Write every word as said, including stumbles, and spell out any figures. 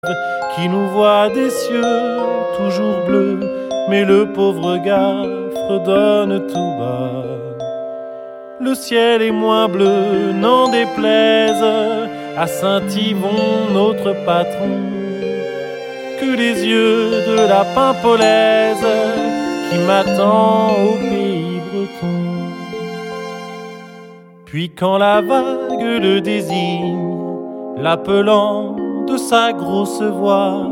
qui nous voit des cieux toujours bleus, mais le pauvre gars fredonne tout bas. Le ciel est moins bleu, n'en déplaise à Saint-Yvon, notre patron, que les yeux de la Paimpolaise qui m'attend au pays breton. Puis quand la vague le désigne, l'appelant de sa grosse voix,